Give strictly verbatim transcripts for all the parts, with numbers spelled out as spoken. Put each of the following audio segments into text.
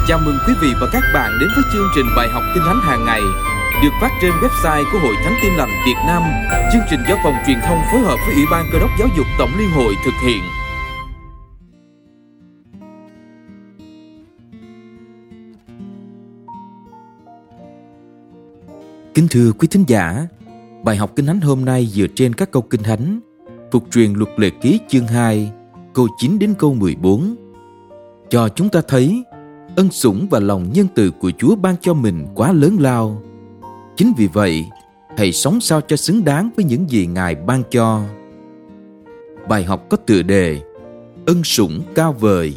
Chào mừng quý vị và các bạn đến với chương trình bài học Kinh Thánh hàng ngày được phát trên website của Hội Thánh Tin Lành Việt Nam. Chương trình do Phòng Truyền thông phối hợp với Ủy ban Cơ đốc Giáo dục Tổng Liên hội thực hiện. Kính thưa quý thính giả, bài học Kinh Thánh hôm nay dựa trên các câu Kinh Thánh Phục truyền Luật Lệ Ký chương hai, câu chín đến câu mười bốn, cho chúng ta thấy ân sủng và lòng nhân từ của Chúa ban cho mình quá lớn lao. Chính vì vậy, hãy sống sao cho xứng đáng với những gì Ngài ban cho. Bài học có tựa đề Ân sủng cao vời.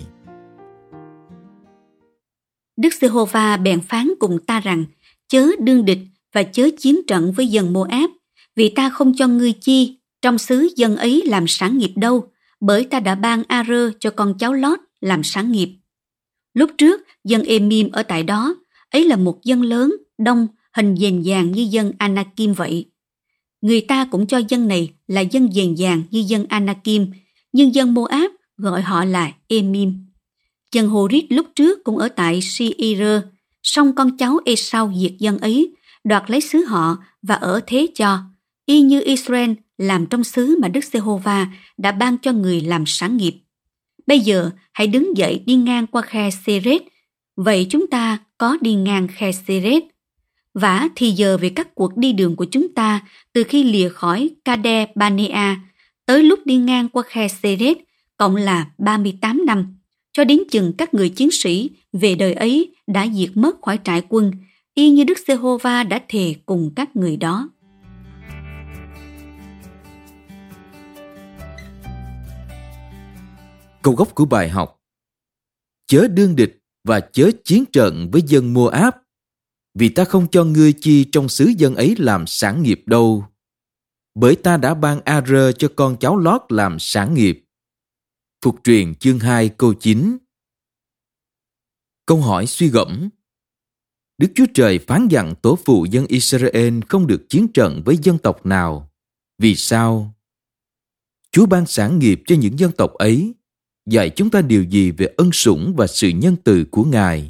Đức Giê-hô-va bèn phán cùng ta rằng: chớ đương địch và chớ chiến trận với dân Mô-áp, vì ta không cho ngươi chi trong xứ dân ấy làm sản nghiệp đâu, bởi ta đã ban A-rơ cho con cháu Lót làm sản nghiệp. Lúc trước, dân Ê-mim ở tại đó, ấy là một dân lớn, đông, hình dền vàng như dân Anakim vậy. Người ta cũng cho dân này là dân dền vàng như dân Anakim, nhưng dân Mô-áp gọi họ là Ê-mim. Dân Hô-rít lúc trước cũng ở tại Si-i-rơ, song con cháu Ê-sau diệt dân ấy, đoạt lấy xứ họ và ở thế cho, y như Israel làm trong xứ mà Đức Giê-hô-va đã ban cho người làm sản nghiệp. Bây giờ hãy đứng dậy đi ngang qua khe Sê-rết. Vậy chúng ta có đi ngang khe Sê-rết. Vả thì giờ về các cuộc đi đường của chúng ta từ khi lìa khỏi Ca-đe-ba-nê-a tới lúc đi ngang qua khe Sê-rết cộng là ba mươi tám năm, cho đến chừng các người chiến sĩ về đời ấy đã diệt mất khỏi trại quân, y như Đức Giê-hô-va đã thề cùng các người đó. Câu gốc của bài học: chớ đương địch và chớ chiến trận với dân Mô-áp, vì ta không cho ngươi chi trong xứ dân ấy làm sản nghiệp đâu, bởi ta đã ban A-rơ cho con cháu Lót làm sản nghiệp. Phục truyền chương hai câu chín. Câu hỏi suy gẫm: Đức Chúa Trời phán dặn tổ phụ dân Israel không được chiến trận với dân tộc nào. Vì sao? Chúa ban sản nghiệp cho những dân tộc ấy, dạy chúng ta điều gì về ân sủng và sự nhân từ của Ngài?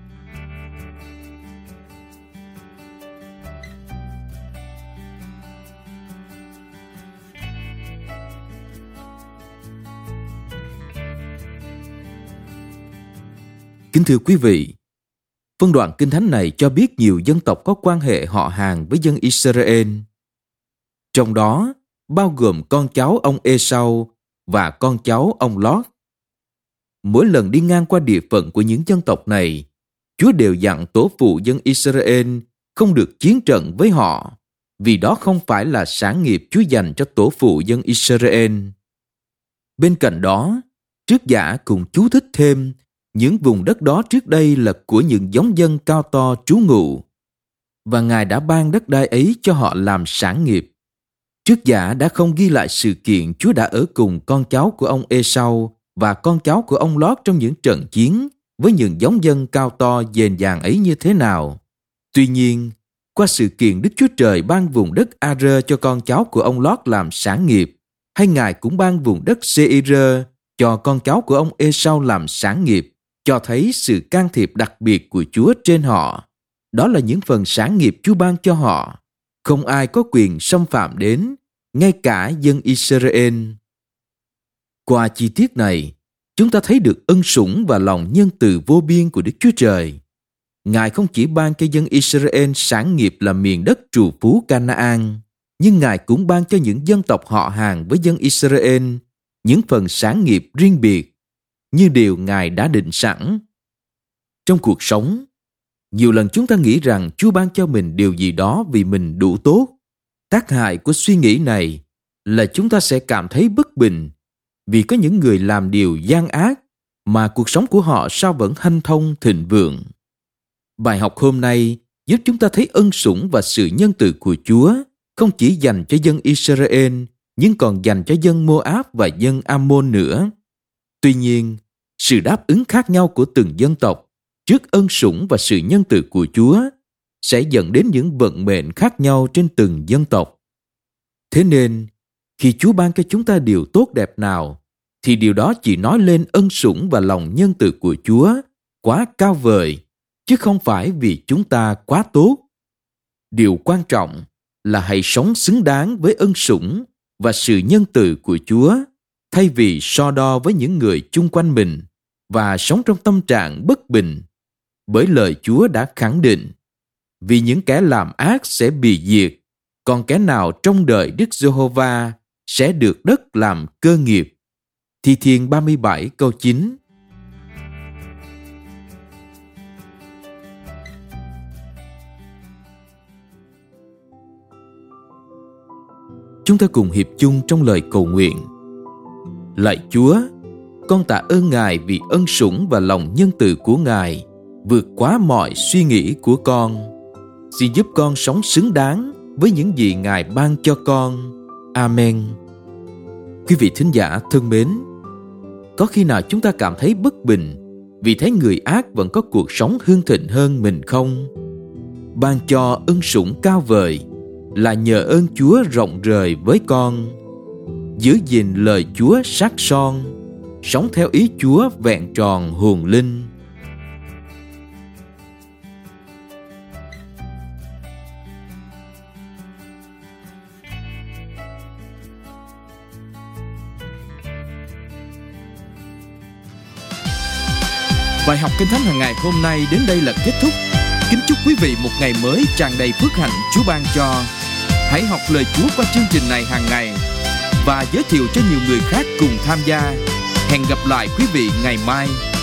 Kính thưa quý vị, phân đoạn Kinh Thánh này cho biết nhiều dân tộc có quan hệ họ hàng với dân Israel. Trong đó, bao gồm con cháu ông Ê-sau và con cháu ông Lót. Mỗi lần đi ngang qua địa phận của những dân tộc này, Chúa đều dặn tổ phụ dân Israel không được chiến trận với họ, vì đó không phải là sản nghiệp Chúa dành cho tổ phụ dân Israel. Bên cạnh đó, Trước Giả cũng chú thích thêm những vùng đất đó trước đây là của những giống dân cao to trú ngụ, và Ngài đã ban đất đai ấy cho họ làm sản nghiệp. Trước Giả đã không ghi lại sự kiện Chúa đã ở cùng con cháu của ông Ê-sau và con cháu của ông Lót trong những trận chiến với những giống dân cao to dền dàng ấy như thế nào. Tuy nhiên, qua sự kiện Đức Chúa Trời ban vùng đất A-rơ cho con cháu của ông Lót làm sản nghiệp, hay Ngài cũng ban vùng đất Sê-i-rơ cho con cháu của ông Ê-sau làm sản nghiệp, cho thấy sự can thiệp đặc biệt của Chúa trên họ. Đó là những phần sản nghiệp Chúa ban cho họ, không ai có quyền xâm phạm đến, ngay cả dân Israel. Qua chi tiết này, chúng ta thấy được ân sủng và lòng nhân từ vô biên của Đức Chúa Trời. Ngài không chỉ ban cho dân Israel sản nghiệp là miền đất trù phú Ca-na-an, nhưng Ngài cũng ban cho những dân tộc họ hàng với dân Israel những phần sản nghiệp riêng biệt, như điều Ngài đã định sẵn. Trong cuộc sống, nhiều lần chúng ta nghĩ rằng Chúa ban cho mình điều gì đó vì mình đủ tốt. Tác hại của suy nghĩ này là chúng ta sẽ cảm thấy bất bình, vì có những người làm điều gian ác mà cuộc sống của họ sao vẫn hanh thông thịnh vượng. Bài học hôm nay giúp chúng ta thấy ân sủng và sự nhân từ của Chúa không chỉ dành cho dân Israel, nhưng còn dành cho dân Mô-áp và dân Am-môn nữa. Tuy nhiên, sự đáp ứng khác nhau của từng dân tộc trước ân sủng và sự nhân từ của Chúa sẽ dẫn đến những vận mệnh khác nhau trên từng dân tộc. Thế nên, khi Chúa ban cho chúng ta điều tốt đẹp nào, thì điều đó chỉ nói lên ân sủng và lòng nhân từ của Chúa quá cao vời, chứ không phải vì chúng ta quá tốt. Điều quan trọng là hãy sống xứng đáng với ân sủng và sự nhân từ của Chúa, thay vì so đo với những người chung quanh mình và sống trong tâm trạng bất bình. Bởi lời Chúa đã khẳng định, vì những kẻ làm ác sẽ bị diệt, còn kẻ nào trong đợi Đức Giê-hô-va sẽ được đất làm cơ nghiệp. Thi Thiên ba mươi bảy câu chín. Chúng ta cùng hiệp chung trong lời cầu nguyện. Lạy Chúa, con tạ ơn Ngài vì ân sủng và lòng nhân từ của Ngài vượt quá mọi suy nghĩ của con. Xin giúp con sống xứng đáng với những gì Ngài ban cho con. Amen. Quý vị thính giả thân mến, có khi nào chúng ta cảm thấy bất bình vì thấy người ác vẫn có cuộc sống hưng thịnh hơn mình không? Ban cho ân sủng cao vời là nhờ ơn Chúa rộng rời với con. Giữ gìn lời Chúa sát son, sống theo ý Chúa vẹn tròn hồn linh. Bài học Kinh Thánh hàng ngày hôm nay đến đây là kết thúc. Kính chúc quý vị một ngày mới tràn đầy phước hạnh Chúa ban cho. Hãy học lời Chúa qua chương trình này hàng ngày và giới thiệu cho nhiều người khác cùng tham gia. Hẹn gặp lại quý vị ngày mai.